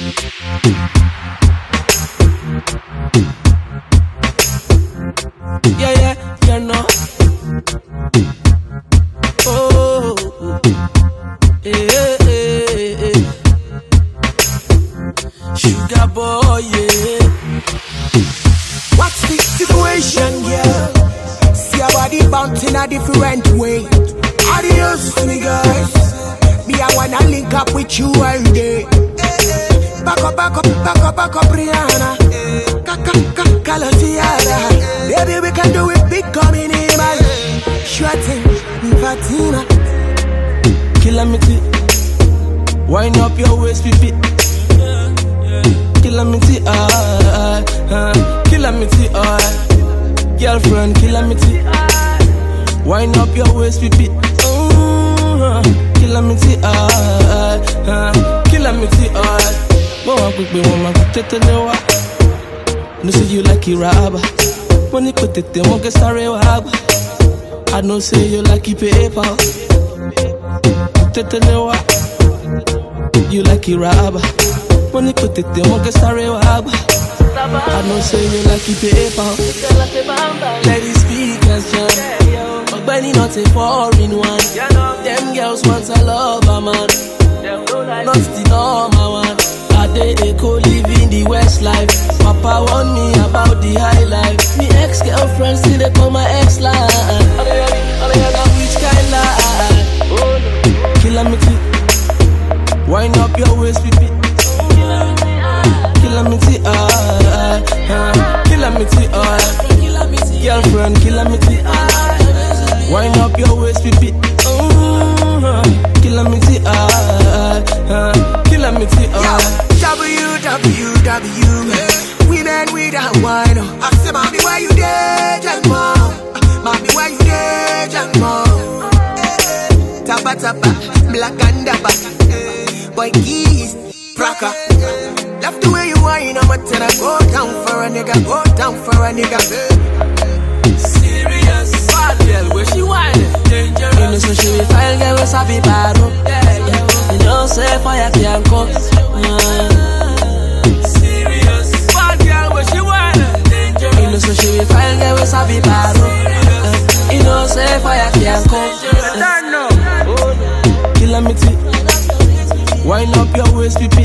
Yeah, you know. Oh, yeah. Sugar boy, yeah. What's the situation, yeah? See our body bounce in a different way. Adios to me, guys. Me, I wanna link up with you all day. Back up, Rihanna. Calatiana. Baby, we can do it big, coming in, man. Sure thing, Fatima. Kilamity. Wind up your waist, pipi. Kilamity, Kilamity, girlfriend, Kilamity. Wind up your waist, pipi. Kilamity, Kilamity, Mama quick be woman tetelewa. No say you like it rabba. When you put it won't get sorry waba. I know say you like it paper. Tetelewa. You like it rabba. When you put it won't get sorry waba. I know say you like it paper. Let it speak as John. But Benny not a foreign one. Them girls want a lover man. Not the normal one. They echo living the West life. Papa warned me about the high life. Me ex-girlfriend still they call my ex-line. Which kind life? Kilamity. Wind up your waist, pipi. Kilamity, Kilamity, girlfriend, Kilamity. Wind up your waist, pipi. Kilamity, Kilamity, WWW, women without wine. I say, mommy, why you there, Jack Mom? Mommy, why you there, Jack Mom? Tapa, black and dapper. Boy, keys, praka. Love the way you whine, I'm a tell her, go down for a nigga, go down for a nigga. Serious, bad girl, where she whining? Dangerous. You know, so she be fine, girl, what's up, be bad, you know, say fire can't come. Serious, bad girl, where she whining? Dangerous. You know, so she be fine, girl, what's up, be bad, you know, say fire can't come. Kilamity. Wind up your waist, pipi.